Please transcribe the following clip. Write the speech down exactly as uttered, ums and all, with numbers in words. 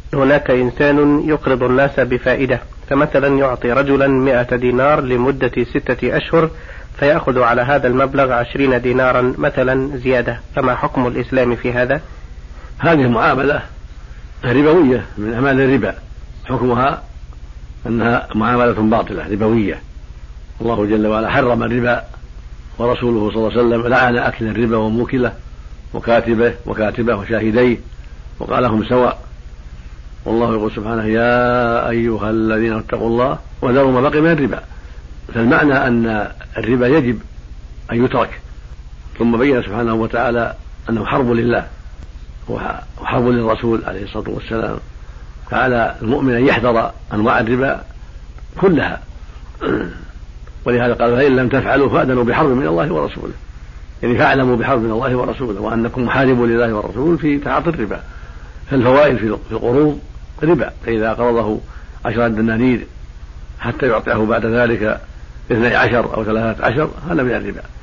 هناك إنسان يقرض الناس بفائدة، فمثلا يعطي رجلا مئة دينار لمدة ستة أشهر فيأخذ على هذا المبلغ عشرين دينارا مثلا زيادة، فما حكم الإسلام في هذا؟ هذه معاملة ربوية من أعمال الربا، حكمها أنها معاملة باطلة ربوية. الله جل وعلا حرم الربا، ورسوله صلى الله عليه وسلم لعن أكل الربا وموكله وكاتبه وكاتبه وشاهديه وقال لهم سواء. والله يقول سبحانه: يا أيها الذين اتقوا الله وذروا ما بقي من الربا. فالمعنى أن الربا يجب أن يترك. ثم بين سبحانه وتعالى أنه حرب لله وحرب للرسول عليه الصلاة والسلام، فعلى المؤمن أن يحذر أنواع الربا كلها. ولهذا قال: فإن لم تفعلوا فأذنوا بحرب من الله ورسوله، يعني فاعلموا بحرب من الله ورسوله وأنكم محاربوا لله والرسول في تعاطي الربا. فالفوائد في القروض ربا، فإذا قرضه عشرة دنانير حتى يعطيه بعد ذلك اثني عشر أو ثلاثة عشر هذا من الربا.